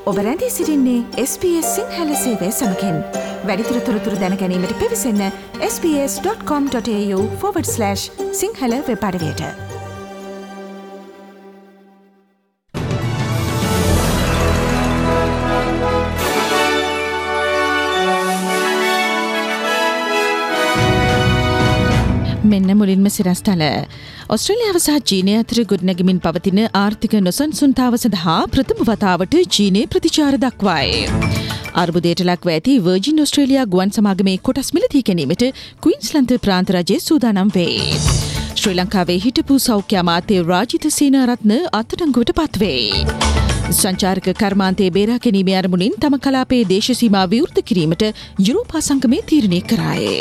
ඔබ රැඳී සිටින්නේ SBS සිංහල සේවය සමගින්. වැඩිදුර තොරතුරු දැන ගැනීමට පිවිසන්න sbs.com.au/සිංහල වෙබ් අඩවියට. මෙන්න මුලින්ම සිරස්තල. ඔස්ට්‍රේලියාව සහ චීනය අතර ගොඩනැගෙමින් පවතින ආර්ථික නොසන්සුන්තාව සඳහා ප්‍රථම වතාවට චීනය ප්‍රතිචාර දක්වයි. අර්බුදයට ලක්ව ඇති වර්ජින් ඔස්ට්‍රේලියා ගුවන් සමාගමේ කොටස් මිලදී ගැනීමට ක්වීන්ස්ලන්ත ප්‍රාන්ත රජය සූදානම් වේ. ශ්‍රී ලංකාවේ හිටපු සෞඛ්‍ය අමාත්‍ය රාජිත සේනාරත්න අත්අඩංගුවට පත්වේ. සංචාරක කර්මාන්තයේ බේරා ගැනීමේ අරමුණින් තම කලාපයේ දේශ සීමා විවෘත කිරීමට යුරෝපා සංගමය තීරණය කරාය.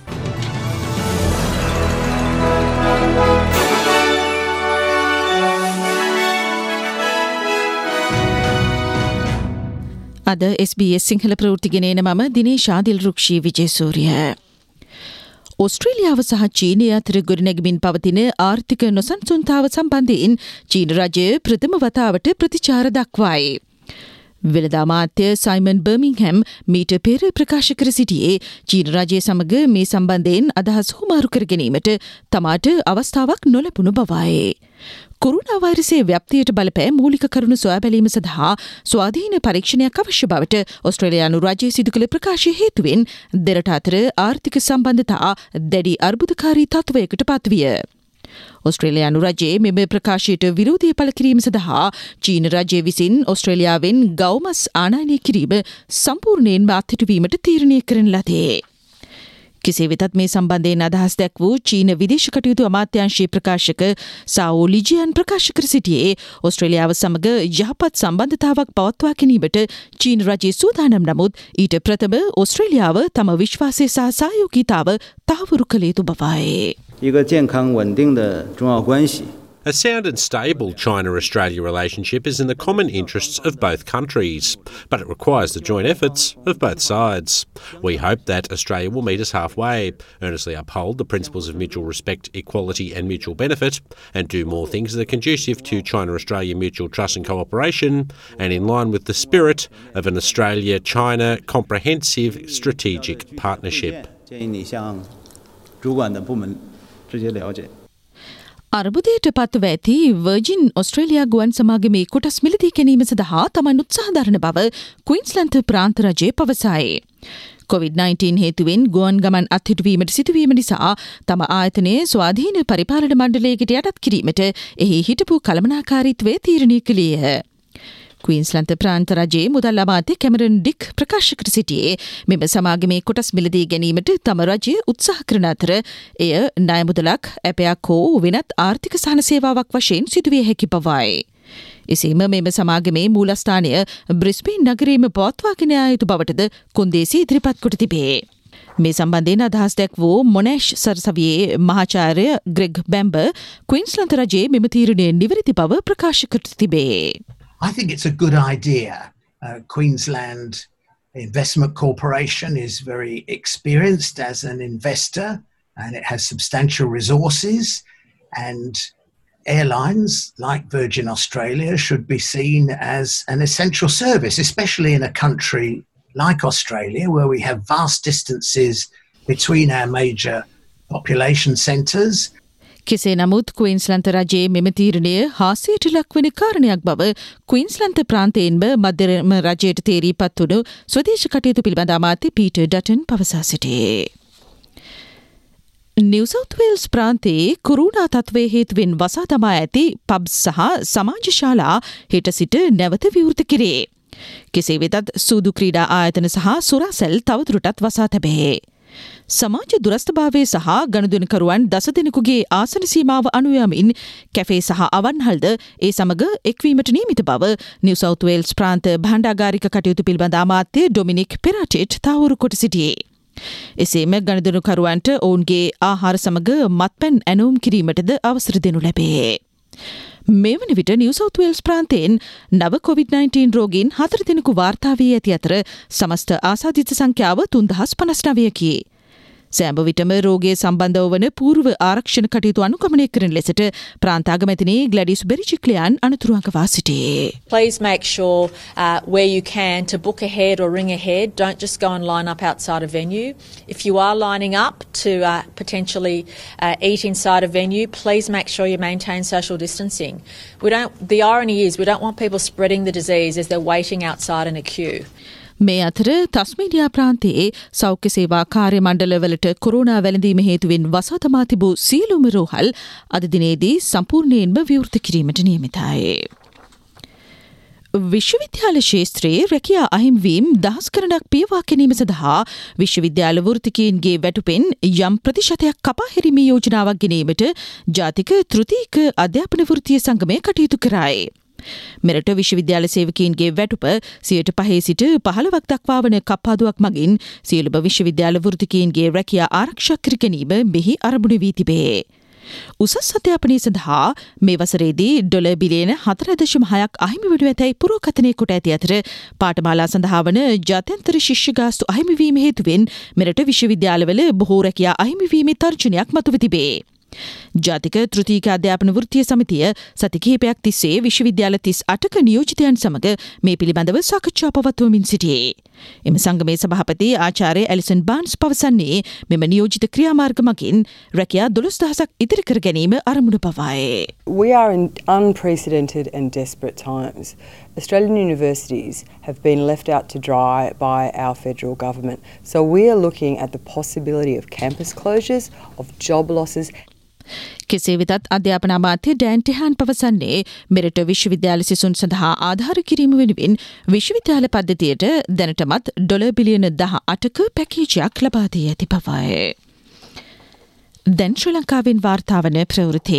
අද SBS සිංහල ප්‍රවෘත්තිගෙනන මම දිනේෂා දිල්රුක්ෂී විජේසූරිය. ඔස්ට්‍රේලියාව සහ චීනය අතර ගොඩනැගෙමින් පවතින ආර්ථික නොසන්සුන්තාව සම්බන්ධයෙන් චීන රජය ප්‍රථම වතාවට ප්‍රතිචාර දක්වයි. වෙළඳ අමාත්‍ය සයිමන් බර්මින්ගහැම් මීට පෙර ප්‍රකාශ කර සිටියේ චීන රජය සමග මේ සම්බන්ධයෙන් අදහස් හුමාරු කර ගැනීමට තමාට අවස්ථාවක් නොලැබුණු බවයි. කොරුණා වෛරසයේ ව්‍යාප්තියට බලපෑ මූලික කරුණු සොයා බැලීම සඳහා ස්වාධීන පරීක්ෂණයක් අවශ්‍ය බවට ඔස්ට්‍රේලියානු රජය සිදු කළ ප්‍රකාශය හේතුවෙන් දෙරට අතර ආර්ථික සම්බන්ධතා දැඩි අර්බුදකාරී තත්ත්වයකට පත්විය. ඔස්ට්‍රේලියානු රජයේ මෙම ප්‍රකාශයට විරෝධය පළ කිරීම සඳහා චීන රජය විසින් ඔස්ට්‍රේලියාවෙන් ගවමස් ආනයනය කිරීම සම්පූර්ණයෙන්ම අත්හිටුවීමට තීරණය කරන ලදී. කෙසේ වෙතත් මේ සම්බන්ධයෙන් අදහස් දැක් වූ චීන විදේශ කටයුතු අමාත්‍යාංශයේ ප්‍රකාශක සාවෝ ලිජියන් ප්‍රකාශ කර සිටියේ ඔස්ට්‍රේලියාව සමග යහපත් සම්බන්ධතාවක් පවත්වා ගැනීමට චීන රජය සූදානම් නමුත් ඊට ප්‍රථම ඔස්ට්‍රේලියාව තම විශ්වාසය සහ සහයෝගීතාව තහවුරු කළ යුතු බවයි. A sound and stable China-Australia relationship is in the common interests of both countries, but it requires the joint efforts of both sides. We hope that Australia will meet us halfway, earnestly uphold the principles of mutual respect, equality and mutual benefit, and do more things that are conducive to China-Australia mutual trust and cooperation, and in line with the spirit of an Australia-China comprehensive strategic partnership. අර්බුදයට පත්ව ඇති virgin Australia ගුවන් සමාගමේ කොටස් මිලදී ගැනීම සඳහා තමන් උත්සාහ දරන බව ක්වීන්ස්ලන්ත ප්‍රාන්ත රජය පවසයි. COVID-19 හේතුවෙන් ගුවන් ගමන් අත්හිටුවීමට සිදුවීම නිසා තම ආයතනය ස්වාධීන පරිපාලන මණ්ඩලයකට යටත් කිරීමට එහි හිටපු කළමනාකාරීත්වය තීරණය කළේය. ක්වීන්ස්ලන්ත ප්‍රාන්ත රජයේ මුදල් අමාත්‍ය කැමරන් ඩික් ප්‍රකාශ කර සිටියේ මෙම සමාගමේ කොටස් මිලදී ගැනීමට තම රජය උත්සාහ කරන අතර එය ණය මුදලක් ඇපයක් හෝ වෙනත් ආර්ථික සහන සේවාවක් වශයෙන් සිදුවිය හැකි බවයි. එසේම මෙම සමාගමේ මූලස්ථානය බ්‍රිස්බේන් නගරයේම පවත්වාගෙන යා යුතු බවටද කොන්දේසි ඉදිරිපත් කොට තිබේ. මේ සම්බන්ධයෙන් අදහස් දැක් වූ මොනෑෂ් සරසවියේ මහාචාර්ය ග්‍රෙග් බැම්බර් ක්වීන්ස්ලන්ත රජයේ මෙම තීරණය නිවැරදි බව ප්‍රකාශ කර තිබේ. I think it's a good idea. Queensland Investment Corporation is very experienced as an investor and it has substantial resources, and airlines like Virgin Australia should be seen as an essential service, especially in a country like Australia where we have vast distances between our major population centres. කෙසේ නමුත් ක්වීන්ස්ලන්ත රජයේ මෙම තීරණය හාස්‍යයට ලක්වන කාරණයක් බව ක්වීන්ස්ලන්ත ප්‍රාන්තයෙන්ම මධ්‍යම රජයට තේරීපත් වුණු ස්වදේශ කටයුතු පිළිබඳ අමාත්‍ය පීටර් ඩටන් පවසා සිටියේ. නිව් සවුත් වේල්ස් ප්‍රාන්තයේ කොරුණා තත්ත්වය හේතුවෙන් වසා තමා ඇති පබ්ස් සහ සමාජ ශාලා හෙට සිට නැවත විවෘත කෙරේ. කෙසේ වෙතත් සූදු ක්‍රීඩා ආයතන සහ සුරාසැල් තවදුරටත් වසා තැබේ. සමාජ දුරස්ථභාවය සහ ගණදුනකරුවන් දස දෙනෙකුගේ ආසන සීමාව අනුයමින් කැෆේ සහ අවන්හල්ද ඒ සමග එක්වීමට නියමිත බව නිව් සවුත් වේල්ස් ප්‍රාන්ත භාණ්ඩාගාරික කටයුතු පිළිබඳ අමාත්‍ය ඩොමිනික් පෙරාටිට් තහවුරු කොට සිටියේ. එසේම ගණදුනකරුවන්ට ඔවුන්ගේ ආහාර සමග මත්පැන් ඇනවුම් කිරීමටද අවසර දෙනු ලැබේ. මේ වන විට නිව් සවුත් වේල්ස් ප්‍රාන්තයෙන් නව COVID-19 රෝගීන් 4 දෙනෙකු වාර්තා වී ඇති අතර සමස්ත ආසාදිත සංඛ්‍යාව 3059කි. සෑම විටම රෝගය සම්බන්ධව වන පූර්ව ආරක්ෂණ කටයුතු අනුගමනය කරන ලෙසට ප්‍රාන්ත අගමැතිනි ග්ලැඩිස් බෙරිචික්ලියන් අනුතුරුවන්කවා සිටේ. Please make sure where you can to book ahead or ring ahead. Don't just go and line up outside a venue. If you are lining up to potentially eat inside a venue, please make sure you maintain social distancing. The irony is we don't want people spreading the disease as they're waiting outside in a queue. මේ අතර තස්මේනියා ප්‍රාන්තයේ සෞඛ්‍ය සේවා කාර්ය මණ්ඩලවලට corona වැළඳීම හේතුවෙන් වසා තමා තිබූ සියලුම රෝහල් අද දිනේදී සම්පූර්ණයෙන්ම විවෘත කිරීමට නියමිතයි. විශ්වවිද්‍යාල ශේත්‍රයේ රැකියා අහිමිවීම් දහස් ගණනක් පියවා ගැනීම සඳහා විශ්වවිද්‍යාල වෘත්තිකයන්ගේ වැටුපෙන් යම් ප්‍රතිශතයක් කපා හැරීමේ යෝජනාවක් ගෙනීමට ජාතික තෘතීක අධ්‍යාපන වෘත්තීය සංගමය කටයුතු කරයි. මෙරට විශ්වවිද්‍යාල සේවකීන්ගේ වැටුප 5% සිට 15ක් දක්වා වන කප්පාදුවක් මගින් සියලුම විශ්වවිද්‍යාල වෘත්තිකයන්ගේ රැකියා ආරක්ෂා කර ගැනීම මෙහි අරමුණ වී තිබේ. උසස් අධ්‍යාපනය සඳහා මේ වසරේදී ඩොලර් බිලියන 4.6ක් අහිමි වනු ඇතැයි පුරෝකථනය කොට ඇති අතර පාඨමාලා සඳහා වන ජාත්‍යන්තර ශිෂ්‍ය ගාස්තු අහිමිවීම හේතුවෙන් මෙරට විශ්වවිද්‍යාලවල බොහෝ රැකියා අහිමිවීමේ තර්ජනයක් මතුව තිබේ. ජාතික තෘතීක අධ්‍යාපන වෘත්තීය සමිතිය සති කිහිපයක් තිස්සේ විශ්වවිද්‍යාල 38ක නියෝජිතයන් සමග මේ පිළිබඳව සාකච්ඡා පවත්වමින් සිටියේ. එම සංගමේ සභාපති ආචාර්ය ඇලිසන් බාන්ස් පවසන්නේ මෙම නියෝජිත ක්‍රියාමාර්ග මගින් රැකියා 12000ක් ඉදිරි කර ගැනීම අරමුණ බවයි. We are in unprecedented and desperate times. Australian universities have been left out to dry by our federal government. So we are looking at the possibility of campus closures, of job losses. කෙසේ වෙතත් අධ්‍යාපන අමාත්‍ය Dan ටෙහාන් පවසන්නේ මෙරට විශ්වවිද්‍යාල සිසුන් සඳහා ආධාර කිරීම වෙනුවෙන් විශ්වවිද්‍යාල පද්ධතියට දැනටමත් ඩොලර් බිලියන 18ක පැකේජයක් ලබා දී ඇති බවයි. දැන් ශ්‍රී ලංකාවෙන් වාර්තා වන ප්‍රවෘත්ති.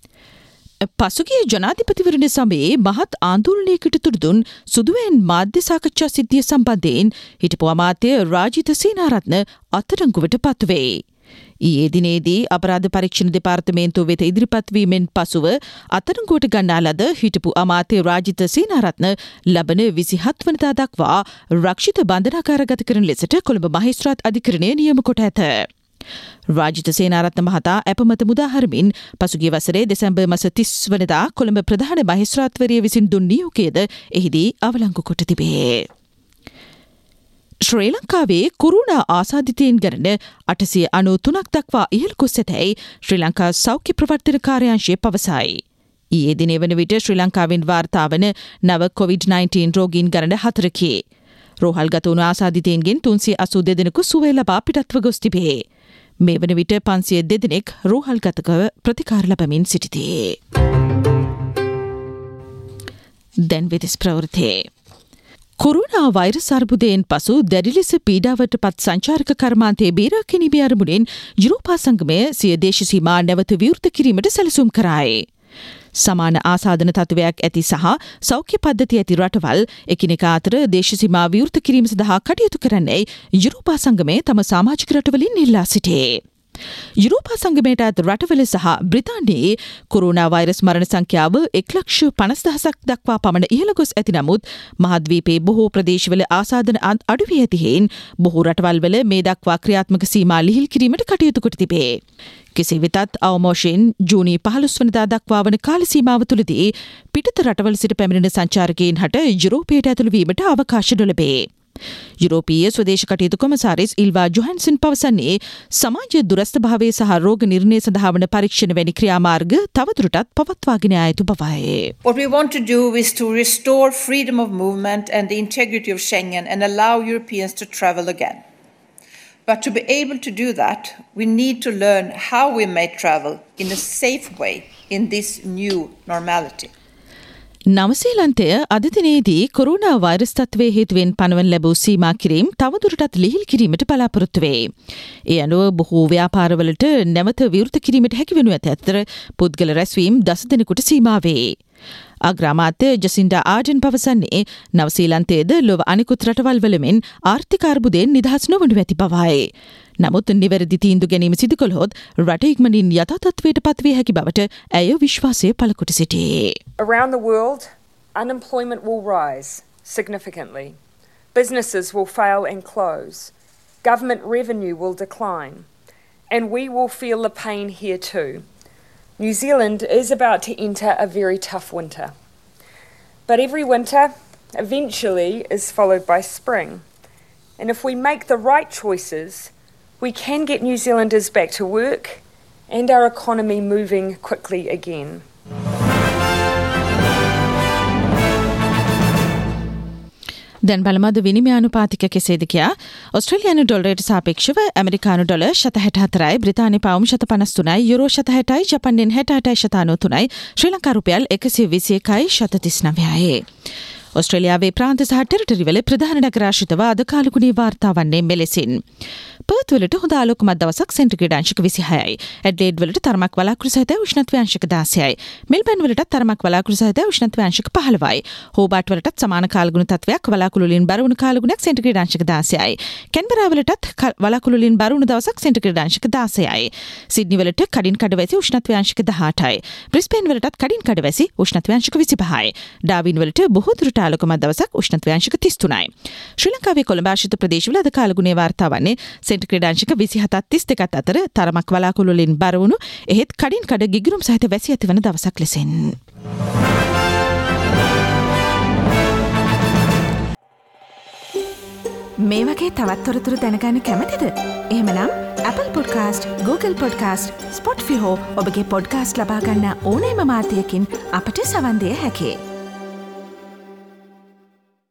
පසුගිය ජනාධිපතිවරණ සමයේ මහත් ආන්දෝලනයකට තුඩුදුන් සුදුවෙන් මාධ්‍ය සාකච්ඡා සිද්ධිය සම්බන්ධයෙන් හිටපු අමාත්‍ය රාජිත සේනාරත්න අත්අඩංගුවට පත්වේ. ඊයේ දිනේදී අපරාධ පරීක්ෂණ දෙපාර්තමේන්තුව වෙත ඉදිරිපත් වීමෙන් පසුව අත්අඩංගුවට ගන්නා ලද හිටපු අමාත්‍ය රාජිත සේනාරත්න ලබන 27 වනදා දක්වා රක්ෂිත බන්ධනාගාරගත කරන ලෙසට කොළඹ මහේස්ත්‍රාත් අධිකරණය නියම කොට ඇත. රාජිත සේනාරත්න මහතා අපමත මුදාහරමින් පසුගිය වසරේ දෙසැම්බර් මාස 30 වනදා කොළඹ ප්‍රධාන මහේස්ත්‍රාත්වරිය විසින් දුන් නියෝගයද එහිදී අවලංගු කොට තිබේ. ශ්‍රී ලංකාවේ කොරෝනා ආසාදිතයින් ගණන 893ක් දක්වා ඉහළ ගොස් ඇතැයි ශ්‍රී ලංකා සෞඛ්‍ය ප්‍රවර්තන කාර්යාංශය පවසයි. ඊයේ දිනේ වන විට ශ්‍රී ලංකාවෙන් වාර්තා වන නව COVID-19 රෝගීන් ගණන 4කි. රෝහල්ගත වුණු ආසාදිතයින්ගෙන් 382 දෙනෙකු සුවය ලබා පිටත්ව ගොස් තිබේ. මේ වන විට 502 දෙනෙක් රෝහල්ගතව ප්‍රතිකාර ලබමින් සිටිතේ. දැන් වෙදස් ප්‍රවෘත්ති. කොරෝනා වෛරස් අර්බුදයෙන් පසු දැඩි ලෙස පීඩාවට පත් සංචාරක කර්මාන්තයේ බේරා ගැනීමේ අරමුණෙන් යුරෝපා සංගමය සිය දේශ සීමා නැවත විවෘත කිරීමට සැලසුම් කරයි. සමාන ආසාදන තත්ත්වයක් ඇති සහ සෞඛ්‍ය පද්ධති ඇති රටවල් එකිනෙකා අතර දේශ සීමා විවෘත කිරීම සඳහා කටයුතු කරන්නයි යුරෝපා සංගමය තම සමාජික රටවලින් ඉල්ලා සිටේ. යුරෝපා සංගමයට අයත් රටවල සහ බ්‍රිතාන්‍යයේ කොරෝනා වෛරස් මරණ සංඛ්‍යාව 1,50,000ක් දක්වා පමණ ඉහළ ගොස් ඇති නමුත් මහද්වීපයේ බොහෝ ප්‍රදේශවල ආසාදන අඩු වී ඇති හේයින් බොහෝ රටවල්වල මේ දක්වා ක්‍රියාත්මක සීමා ලිහිල් කිරීමට කටයුතු කොට තිබේ. කෙසේ වෙතත් අවම වශයෙන් ජූනි 15 වනදා දක්වා වන කාල සීමාව තුළදී පිටත රටවල සිට පැමිණෙන සංචාරකයන් හට යුරෝපයට ඇතුළු වීමට අවකාශ නොලැබේ. යුරෝපීය ස්වදේශ කටයුතු කොමසාරිස් ඉල්වා ජොහන්සන් පවසන්නේ සමාජ දුරස්ථ භාවය සහ රෝග නිර්ණය සඳහා වන පරීක්ෂණ වැනි ක්‍රියාමාර්ග තවදුරටත් පවත්වාගෙන යා යුතු බවයි. What we want to do is to restore freedom of movement and the integrity of Schengen and allow Europeans to travel again. But to be able to do that, we need to learn how we may travel in a safe way in this new normality. නවසීලන්තය අද දිනේදී corona virus තත්ත්වයේ හේතුවෙන් පනවන ලැබූ සීමා කිරීම තවදුරටත් ලිහිල් කිරීමට බලාපොරොත්තු වේ. ඒ අනුව බොහෝ ව්‍යාපාරවලට නැවත විවෘත කිරීමට හැකි වෙනු ඇත අතර පුද්ගල රැස්වීම් 10 දෙනෙකුට සීමා වේ. අග්‍රාමාත්‍ය ජසින්ඩා ආඩන් පවසන්නේ නවසීලන්තයේද ලොව අනිකුත් රටවල් වල මෙන් ආර්ථික අර්බුදයෙන් නිදහස් නොවනු ඇති බවයි. නමුත් නිවැරදි තීන්දුව ගැනීම සිදු කළහොත් රට ඉක්මනින් යථා තත්ත්වයට පත්විය හැකි බවට ඇය විශ්වාසය පළ කොට සිටියේ. Around the world, unemployment will rise significantly. Businesses will fail and close. Government revenue will decline. and we will feel the pain here too. New Zealand is about to enter a very tough winter. But every winter, eventually, is followed by spring. And if we make the right choices, we can get New Zealanders back to work and our economy moving quickly again. දැන් බලමද විනිමයානුපාතික කෙසේද කියා ඔස්ට්‍රේලියානු ඩොලරයට සාපේක්ෂව ඇමරිකානු dollar 164යි බ්‍රිතාන්‍ය පවුම් 153යි යුරෝ 160යි ජපන් යෙන් 68.93යි ශ්‍රී ලංකා රුපියල් 121යි 139යි ඔස්ට්‍රේලියාවේ ප්‍රාන්ත සහ ටෙරිටරිවල ප්‍රධාන නගර ආශ්‍රිතව අද කාලගුණී වාර්තා වන්නේ මෙලෙසින් පර්ත් වලට හොඳ ආලෝකමත් දවසක් සෙන්ටිග්‍රේඩ් අංශක 26යි ඇඩ්ලේඩ් වලට තරමක් වලාකුළු සහිත උෂ්ණත්වය අංශක 16යි මෙල්බර්න් වලට තරමක් වලාකුළු සහිත උෂ්ණත්වය අංශක 15යි හෝබාට් වලටත් සමාන කාලගුණ තත්වයක් වලාකුළු වලින් බර වුණු කාලගුණයක් සෙන්ටිග්‍රේඩ් අංශක 16යි කැන්බරා වලටත් වලාකුළු වලින් බර වුණු දවසක් සෙන්ටිග්‍රේඩ් අංශක 16යි සිඩ්නි වලට කඩින් කඩවැසි උෂ්ණත්වය අංශක 18යි බ්‍රිස්බේන් වලටත් කඩින් කඩවැසි උෂ්ණත්වය අංශක 25යි ඩාවින් වලට බොහෝ දුරට ආලෝකමත් දවසක් උෂ්ණත්වය අංශක 33යි ශ්‍රී ලංකාවේ කොළඹ ආශ්‍රිත ප්‍රදේශවල අද කාලගුණයේ වාර්තා වන්නේ සෙන්ටිග්‍රේඩ් අංශක 27-32 අතර තරමක් වලාකුළු වලින් බර වුණු එහෙත් කඩින් කඩ ගිගුරුම් සහිත වැසි ඇතිවන දවසක් ලෙසින් මේ වගේ තවත් තොරතුරු දැනගන්න කැමතිද? එහෙමනම් Apple Podcast, Google Podcast, Spotify හෝ ඔබගේ පොඩ්කාස්ට් ලබා ගන්න ඕනෑම මාධ්‍යයකින් අපට සවන් දෙන්න හැකියි.